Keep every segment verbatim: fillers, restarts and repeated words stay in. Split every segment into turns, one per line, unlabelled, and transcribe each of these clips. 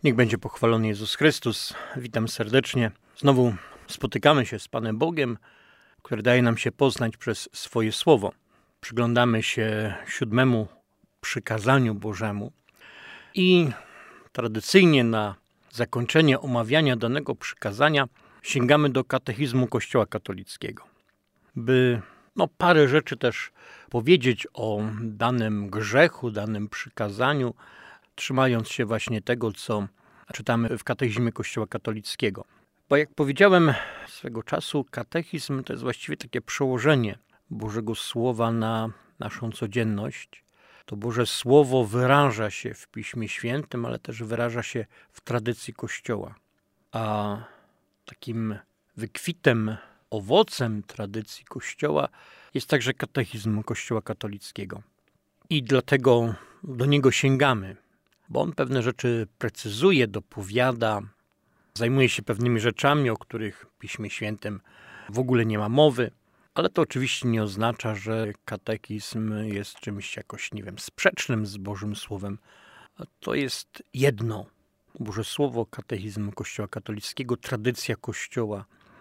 Niech będzie pochwalony Jezus Chrystus. Witam serdecznie. Znowu spotykamy się z Panem Bogiem, który daje nam się poznać przez swoje słowo. Przyglądamy się siódmemu przykazaniu Bożemu i tradycyjnie na zakończenie omawiania danego przykazania sięgamy do katechizmu Kościoła katolickiego, by no, parę rzeczy też powiedzieć o danym grzechu, danym przykazaniu, trzymając się właśnie tego, co czytamy w katechizmie Kościoła katolickiego. Bo jak powiedziałem swego czasu, katechizm to jest właściwie takie przełożenie Bożego Słowa na naszą codzienność. To Boże Słowo wyraża się w Piśmie Świętym, ale też wyraża się w tradycji Kościoła. A takim wykwitem, owocem tradycji Kościoła jest także katechizm Kościoła katolickiego. I dlatego do niego sięgamy, bo on pewne rzeczy precyzuje, dopowiada, zajmuje się pewnymi rzeczami, o których w Piśmie Świętym w ogóle nie ma mowy, ale to oczywiście nie oznacza, że katechizm jest czymś jakoś, nie wiem, sprzecznym z Bożym Słowem. To jest jedno. Boże Słowo, katechizm Kościoła katolickiego, tradycja Kościoła,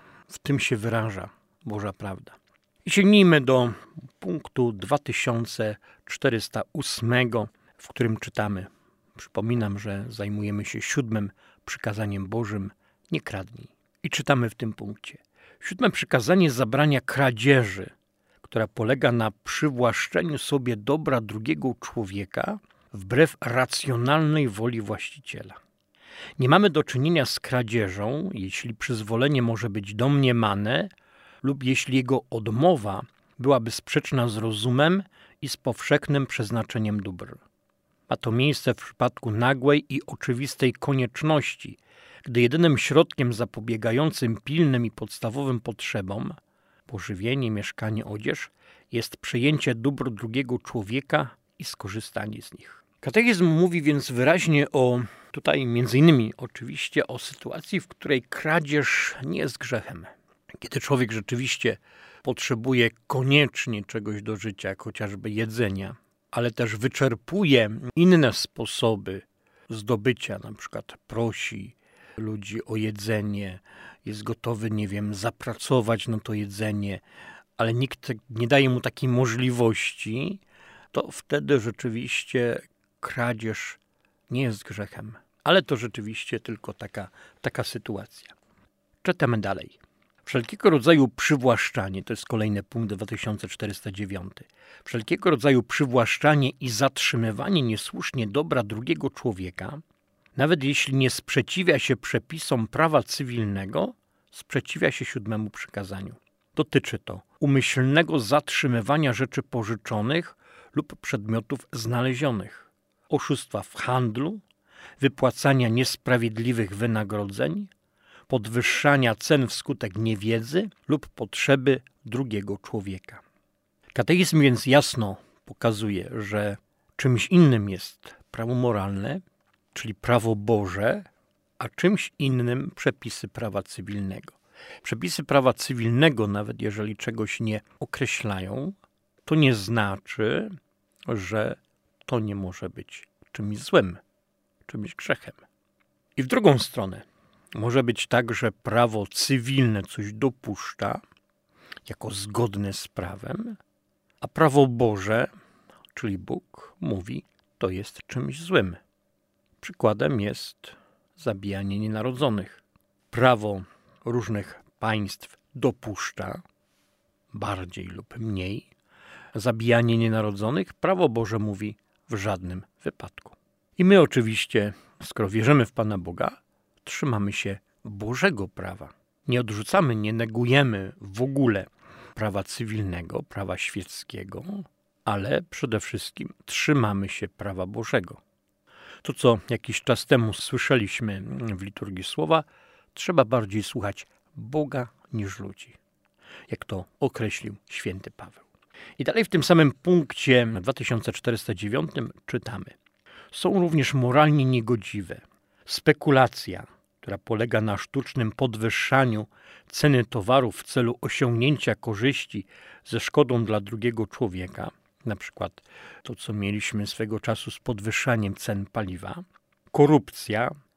w tym się wyraża Boża prawda. I sięgnijmy do punktu dwa tysiące czterysta osiem, w którym czytamy. Przypominam, że zajmujemy się siódmym przykazaniem Bożym, nie kradnij. I czytamy w tym punkcie. Siódme przykazanie zabrania kradzieży, która polega na przywłaszczeniu sobie dobra drugiego człowieka wbrew racjonalnej woli właściciela. Nie mamy do czynienia z kradzieżą, jeśli przyzwolenie może być domniemane lub jeśli jego odmowa byłaby sprzeczna z rozumem i z powszechnym przeznaczeniem dóbr. Ma to miejsce w przypadku nagłej i oczywistej konieczności, gdy jedynym środkiem zapobiegającym pilnym i podstawowym potrzebom, pożywienie, mieszkanie, odzież, jest przejęcie dóbr drugiego człowieka i skorzystanie z nich. Katechizm mówi więc wyraźnie o, tutaj między innymi oczywiście o sytuacji, w której kradzież nie jest grzechem. Kiedy człowiek rzeczywiście potrzebuje koniecznie czegoś do życia, jak chociażby jedzenia, ale też wyczerpuje inne sposoby zdobycia, na przykład prosi ludzi o jedzenie, jest gotowy, nie wiem, zapracować na to jedzenie, ale nikt nie daje mu takiej możliwości, to wtedy rzeczywiście kradzież nie jest grzechem. Ale to rzeczywiście tylko taka, taka sytuacja. Czytamy dalej. Wszelkiego rodzaju przywłaszczanie, to jest kolejny punkt dwa tysiące czterysta dziewięć. Wszelkiego rodzaju przywłaszczanie i zatrzymywanie niesłusznie dobra drugiego człowieka, nawet jeśli nie sprzeciwia się przepisom prawa cywilnego, sprzeciwia się siódmemu przykazaniu. Dotyczy to umyślnego zatrzymywania rzeczy pożyczonych lub przedmiotów znalezionych, oszustwa w handlu, wypłacania niesprawiedliwych wynagrodzeń, podwyższania cen wskutek niewiedzy lub potrzeby drugiego człowieka. Katechizm więc jasno pokazuje, że czymś innym jest prawo moralne, czyli prawo Boże, a czymś innym przepisy prawa cywilnego. Przepisy prawa cywilnego, nawet jeżeli czegoś nie określają, to nie znaczy, że to nie może być czymś złym, czymś grzechem. I w drugą stronę może być tak, że prawo cywilne coś dopuszcza jako zgodne z prawem, a prawo Boże, czyli Bóg, mówi, to jest czymś złym. Przykładem jest zabijanie nienarodzonych. Prawo różnych państw dopuszcza, bardziej lub mniej, zabijanie nienarodzonych. Prawo Boże mówi w żadnym wypadku. I my oczywiście, skoro wierzymy w Pana Boga, trzymamy się Bożego prawa. Nie odrzucamy, nie negujemy w ogóle prawa cywilnego, prawa świeckiego, ale przede wszystkim trzymamy się prawa Bożego. To, co jakiś czas temu słyszeliśmy w liturgii słowa, trzeba bardziej słuchać Boga niż ludzi, jak to określił święty Paweł. I dalej w tym samym punkcie dwa tysiące czterysta dziewięć czytamy. Są również moralnie niegodziwe spekulacja, która polega na sztucznym podwyższaniu ceny towarów w celu osiągnięcia korzyści ze szkodą dla drugiego człowieka, na przykład to, co mieliśmy swego czasu z podwyższaniem cen paliwa, korupcja,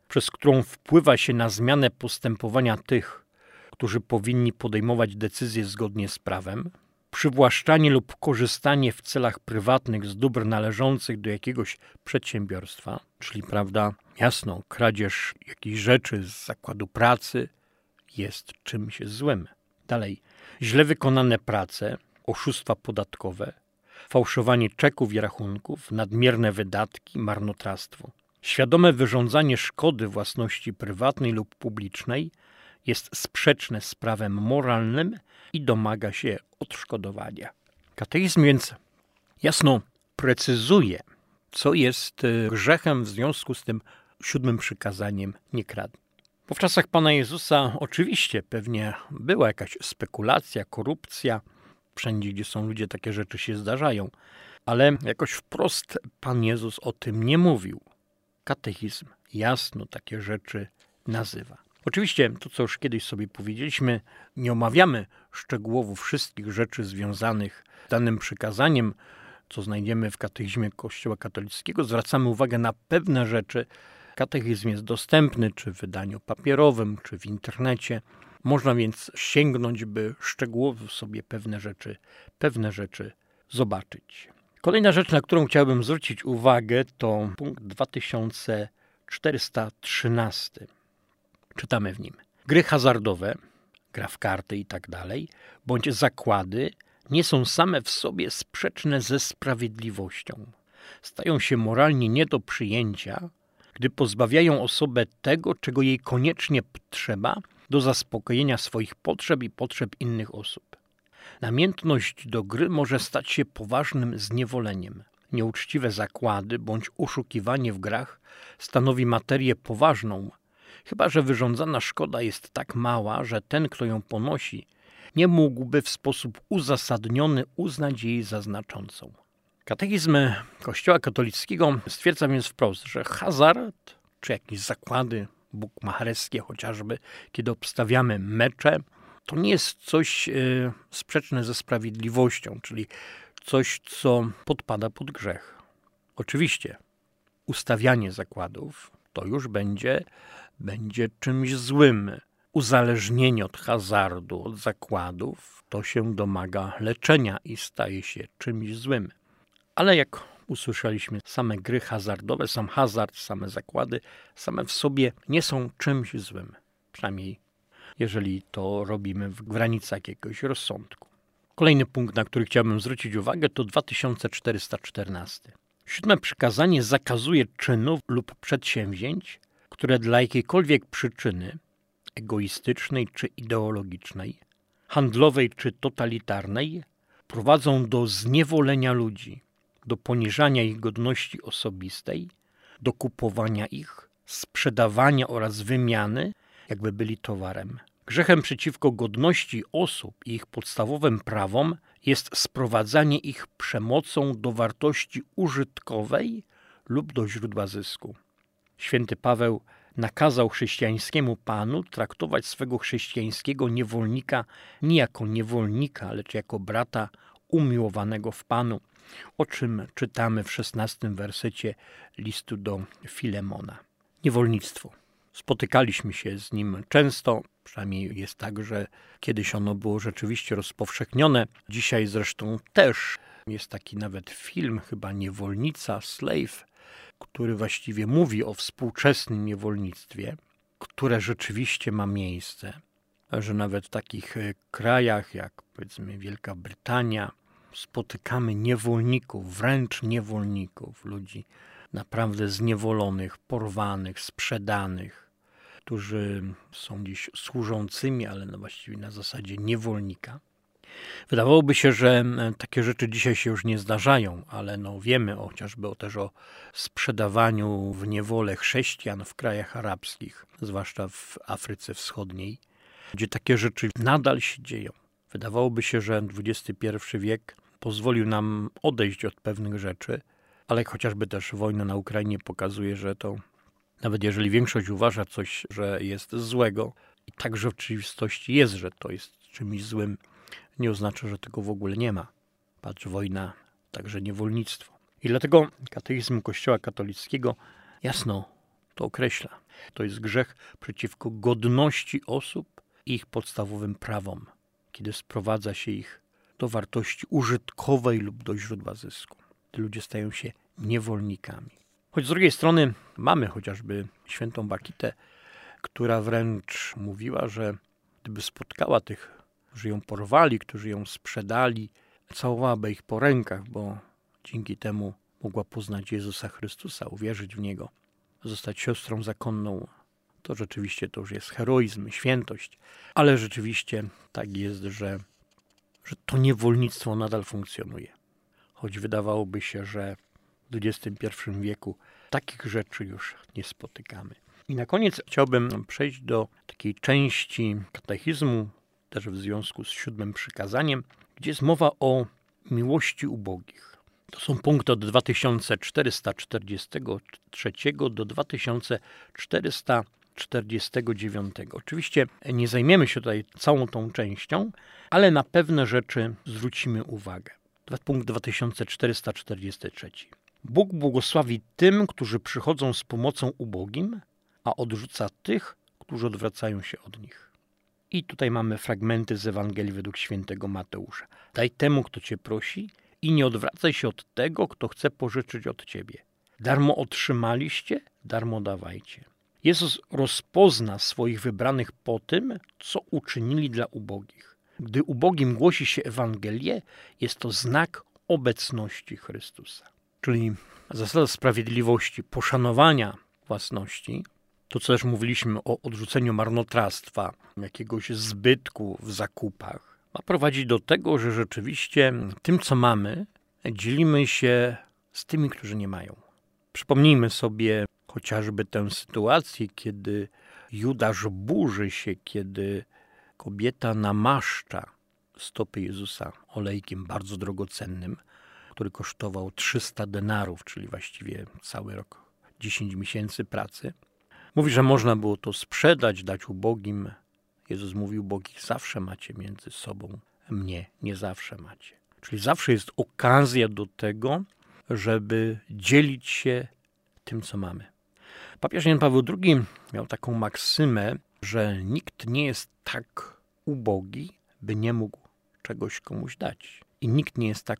przez którą wpływa się na zmianę postępowania tych, którzy powinni podejmować decyzje zgodnie z prawem, przywłaszczanie lub korzystanie w celach prywatnych z dóbr należących do jakiegoś przedsiębiorstwa, czyli prawda, jasno, kradzież jakichś rzeczy z zakładu pracy jest czymś złym. Dalej, źle wykonane prace, oszustwa podatkowe, fałszowanie czeków i rachunków, nadmierne wydatki, marnotrawstwo. Świadome wyrządzanie szkody własności prywatnej lub publicznej jest sprzeczne z prawem moralnym i domaga się odszkodowania. Katechizm więc jasno precyzuje, co jest grzechem w związku z tym siódmym przykazaniem nie kradnij. Bo w czasach Pana Jezusa oczywiście pewnie była jakaś spekulacja, korupcja. Wszędzie, gdzie są ludzie, takie rzeczy się zdarzają. Ale jakoś wprost Pan Jezus o tym nie mówił. Katechizm jasno takie rzeczy nazywa. Oczywiście, to co już kiedyś sobie powiedzieliśmy, nie omawiamy szczegółowo wszystkich rzeczy związanych z danym przykazaniem, co znajdziemy w katechizmie Kościoła katolickiego. Zwracamy uwagę na pewne rzeczy. Katechizm jest dostępny czy w wydaniu papierowym, czy w internecie. Można więc sięgnąć, by szczegółowo sobie pewne rzeczy, pewne rzeczy zobaczyć. Kolejna rzecz, na którą chciałbym zwrócić uwagę, to punkt dwa tysiące czterysta trzynaście. Czytamy w nim. Gry hazardowe, gra w karty i tak dalej, bądź zakłady nie są same w sobie sprzeczne ze sprawiedliwością. Stają się moralnie nie do przyjęcia, gdy pozbawiają osobę tego, czego jej koniecznie trzeba do zaspokojenia swoich potrzeb i potrzeb innych osób. Namiętność do gry może stać się poważnym zniewoleniem. Nieuczciwe zakłady bądź oszukiwanie w grach stanowi materię poważną, chyba że wyrządzana szkoda jest tak mała, że ten, kto ją ponosi, nie mógłby w sposób uzasadniony uznać jej za znaczącą. Katechizm Kościoła katolickiego stwierdza więc wprost, że hazard czy jakieś zakłady bukmacherskie chociażby, kiedy obstawiamy mecze, to nie jest coś yy, sprzeczne ze sprawiedliwością, czyli coś, co podpada pod grzech. Oczywiście ustawianie zakładów to już będzie, będzie czymś złym. Uzależnienie od hazardu, od zakładów, to się domaga leczenia i staje się czymś złym. Ale jak usłyszeliśmy, same gry hazardowe, sam hazard, same zakłady, same w sobie nie są czymś złym. Przynajmniej jeżeli to robimy w granicach jakiegoś rozsądku. Kolejny punkt, na który chciałbym zwrócić uwagę, to dwa tysiące czterysta czternaście. Siódme przykazanie zakazuje czynów lub przedsięwzięć, które dla jakiejkolwiek przyczyny egoistycznej czy ideologicznej, handlowej czy totalitarnej prowadzą do zniewolenia ludzi, do poniżania ich godności osobistej, do kupowania ich, sprzedawania oraz wymiany, jakby byli towarem. Grzechem przeciwko godności osób i ich podstawowym prawom jest sprowadzanie ich przemocą do wartości użytkowej lub do źródła zysku. Święty Paweł nakazał chrześcijańskiemu panu traktować swego chrześcijańskiego niewolnika nie jako niewolnika, lecz jako brata umiłowanego w Panu, o czym czytamy w szesnastym wersecie listu do Filemona. Niewolnictwo. Spotykaliśmy się z nim często, przynajmniej jest tak, że kiedyś ono było rzeczywiście rozpowszechnione. Dzisiaj zresztą też jest taki nawet film, chyba Niewolnica, Slave, który właściwie mówi o współczesnym niewolnictwie, które rzeczywiście ma miejsce, że nawet w takich krajach jak powiedzmy Wielka Brytania spotykamy niewolników, wręcz niewolników, ludzi naprawdę zniewolonych, porwanych, sprzedanych, którzy są gdzieś służącymi, ale no właściwie na zasadzie niewolnika. Wydawałoby się, że takie rzeczy dzisiaj się już nie zdarzają, ale no wiemy o, chociażby o, też o sprzedawaniu w niewolę chrześcijan w krajach arabskich, zwłaszcza w Afryce Wschodniej, gdzie takie rzeczy nadal się dzieją. Wydawałoby się, że dwudziesty pierwszy wiek pozwolił nam odejść od pewnych rzeczy, ale chociażby też wojna na Ukrainie pokazuje, że to nawet jeżeli większość uważa coś, że jest złego, i tak w rzeczywistości jest, że to jest czymś złym, nie oznacza, że tego w ogóle nie ma. Patrz, wojna, także niewolnictwo. I dlatego katechizm Kościoła katolickiego jasno to określa. To jest grzech przeciwko godności osób i ich podstawowym prawom, kiedy sprowadza się ich do wartości użytkowej lub do źródła zysku. Te ludzie stają się niewolnikami. Choć z drugiej strony mamy chociażby świętą Bakitę, która wręcz mówiła, że gdyby spotkała tych, którzy ją porwali, którzy ją sprzedali, całowałaby ich po rękach, bo dzięki temu mogła poznać Jezusa Chrystusa, uwierzyć w Niego, zostać siostrą zakonną. To rzeczywiście to już jest heroizm, świętość, ale rzeczywiście tak jest, że, że to niewolnictwo nadal funkcjonuje. Choć wydawałoby się, że w dwudziestym pierwszym wieku takich rzeczy już nie spotykamy. I na koniec chciałbym przejść do takiej części katechizmu, też w związku z siódmym przykazaniem, gdzie jest mowa o miłości ubogich. To są punkty od dwa tysiące czterysta czterdziestego trzeciego do dwa tysiące czterysta czterdziestego dziewiątego. Oczywiście nie zajmiemy się tutaj całą tą częścią, ale na pewne rzeczy zwrócimy uwagę. Punkt dwa tysiące czterysta czterdziesty trzeci. Bóg błogosławi tym, którzy przychodzą z pomocą ubogim, a odrzuca tych, którzy odwracają się od nich. I tutaj mamy fragmenty z Ewangelii według świętego Mateusza. Daj temu, kto cię prosi i nie odwracaj się od tego, kto chce pożyczyć od ciebie. Darmo otrzymaliście, darmo dawajcie. Jezus rozpozna swoich wybranych po tym, co uczynili dla ubogich. Gdy ubogim głosi się Ewangelię, jest to znak obecności Chrystusa. Czyli zasada sprawiedliwości, poszanowania własności, to co też mówiliśmy o odrzuceniu marnotrawstwa, jakiegoś zbytku w zakupach, ma prowadzić do tego, że rzeczywiście tym, co mamy, dzielimy się z tymi, którzy nie mają. Przypomnijmy sobie chociażby tę sytuację, kiedy Judasz burzy się, kiedy kobieta namaszcza stopy Jezusa olejkiem bardzo drogocennym, który kosztował trzysta denarów, czyli właściwie cały rok, dziesięć miesięcy pracy. Mówi, że można było to sprzedać, dać ubogim. Jezus mówił, ubogich zawsze macie między sobą, mnie nie zawsze macie. Czyli zawsze jest okazja do tego, żeby dzielić się tym, co mamy. Papież Jan Paweł drugi miał taką maksymę, że nikt nie jest tak ubogi, by nie mógł czegoś komuś dać. I nikt nie jest tak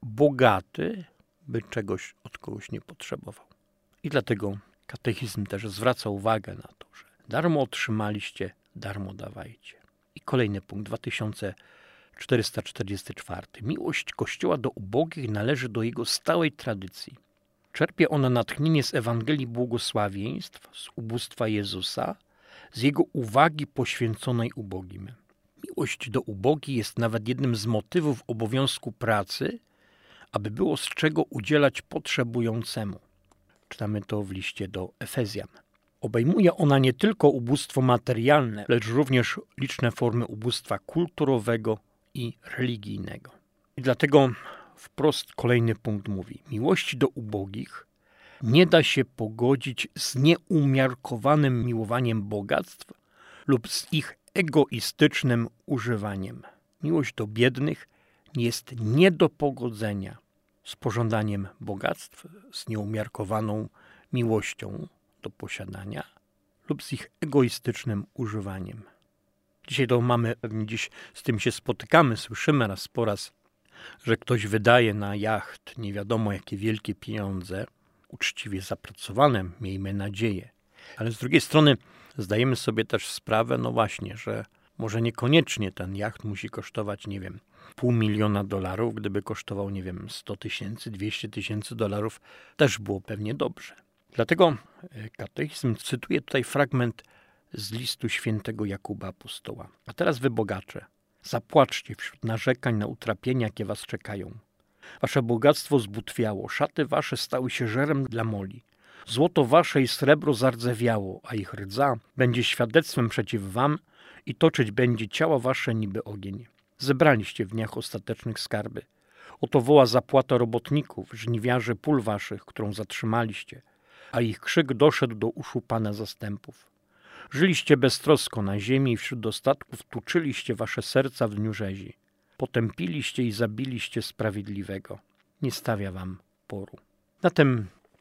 bogaty, by czegoś od kogoś nie potrzebował. I dlatego katechizm też zwraca uwagę na to, że darmo otrzymaliście, darmo dawajcie. I kolejny punkt, dwa tysiące czterysta czterdziesty czwarty. Miłość Kościoła do ubogich należy do jego stałej tradycji. Czerpie ona natchnienie z Ewangelii błogosławieństw, z ubóstwa Jezusa, z jego uwagi poświęconej ubogim. Miłość do ubogich jest nawet jednym z motywów obowiązku pracy, aby było z czego udzielać potrzebującemu. Czytamy to w liście do Efezjan. Obejmuje ona nie tylko ubóstwo materialne, lecz również liczne formy ubóstwa kulturowego i religijnego. I dlatego wprost kolejny punkt mówi: miłości do ubogich nie da się pogodzić z nieumiarkowanym miłowaniem bogactw lub z ich egoistycznym używaniem. Miłość do biednych jest nie do pogodzenia z pożądaniem bogactw, z nieumiarkowaną miłością do posiadania lub z ich egoistycznym używaniem. Dzisiaj to mamy, pewnie dziś z tym się spotykamy, słyszymy raz po raz, że ktoś wydaje na jacht nie wiadomo jakie wielkie pieniądze, uczciwie zapracowane, miejmy nadzieję. Ale z drugiej strony zdajemy sobie też sprawę, no właśnie, że może niekoniecznie ten jacht musi kosztować, nie wiem, pół miliona dolarów. Gdyby kosztował, nie wiem, sto tysięcy, dwieście tysięcy dolarów, też było pewnie dobrze. Dlatego katechizm cytuje tutaj fragment z listu świętego Jakuba Apostoła. A teraz wy bogacze, zapłaczcie wśród narzekań na utrapienia, jakie was czekają. Wasze bogactwo zbutwiało, szaty wasze stały się żerem dla moli. Złoto wasze i srebro zardzewiało, a ich rdza będzie świadectwem przeciw wam i toczyć będzie ciała wasze niby ogień. Zebraliście w dniach ostatecznych skarby. Oto woła zapłata robotników, żniwiarzy pól waszych, którą zatrzymaliście, a ich krzyk doszedł do uszu Pana zastępów. Żyliście beztrosko na ziemi i wśród dostatków tuczyliście wasze serca w dniu rzezi. Potępiliście i zabiliście sprawiedliwego. Nie stawia wam poru. Na tym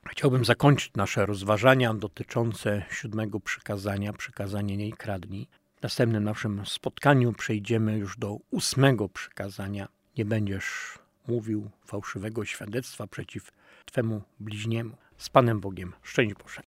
Chciałbym zakończyć nasze rozważania dotyczące siódmego przykazania, przykazanie nie kradnij. W następnym naszym spotkaniu przejdziemy już do ósmego przykazania. Nie będziesz mówił fałszywego świadectwa przeciw Twemu bliźniemu. Z Panem Bogiem. Szczęść Boże.